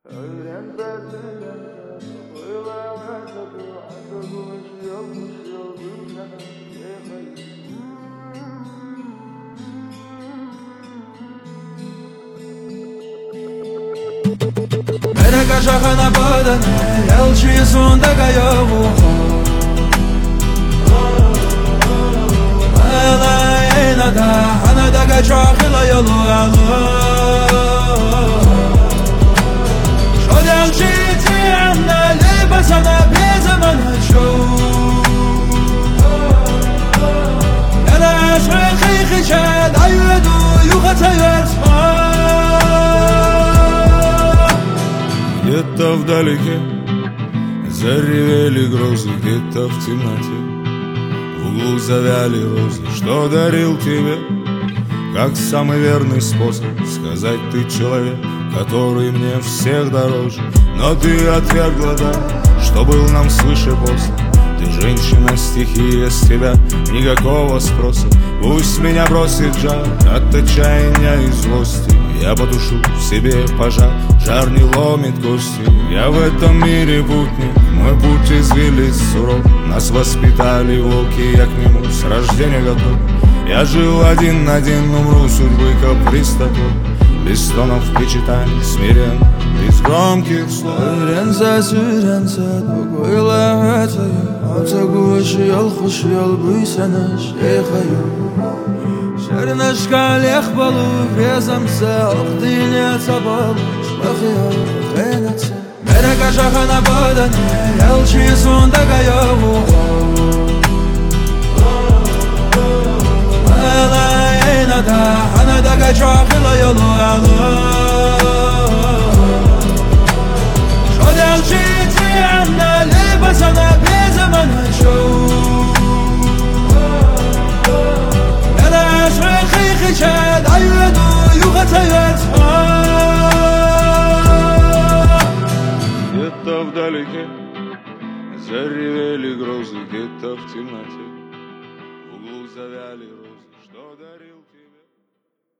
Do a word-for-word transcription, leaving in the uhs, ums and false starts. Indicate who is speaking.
Speaker 1: Öğrense söylense Söylemese duası konuşuyormuş yolcuyla Mere kashakana badane Elçi sondaka yavu Ela enada Hanada kachakila yolu alu Sana bir zaman açıyor Yana şarkı kışa Dayıdu yuhatayız Где-то вдалеке заревели грозы, где-то в темноте в углу завяли розы. Что дарил тебе, как самый верный способ сказать ты человек, который мне всех дороже. Но ты отвергла, да, что был нам свыше после. Ты женщина, стихия, с тебя никакого спроса. Пусть меня бросит жар от отчаяния и злости. Я потушу в себе пожар, жар не ломит кости. Я в этом мире путник, мой путь извилист суров. Нас воспитали волки, я к нему с рождения готов. Я жил один-один, умру судьбы каприз такой. Без стонов причитаний, смирен, без громких слов. Öğrense söylense Dokuyla'ysa Amsa yol hoş yol buysana şeyhayu Şerneşka lehbalu Vezamsa Okdine sabal Şbakıya khaynatsa Mere kashakana badane Elçi sondaka yavu Ela enada Hanada kachakila yolu alu Sana bir zaman açıyor Yana şarkı kışa Dayıdu yuhatayız Где-то вдалеке заревели грозы, где-то в темноте в углу завяли розы. Что дарил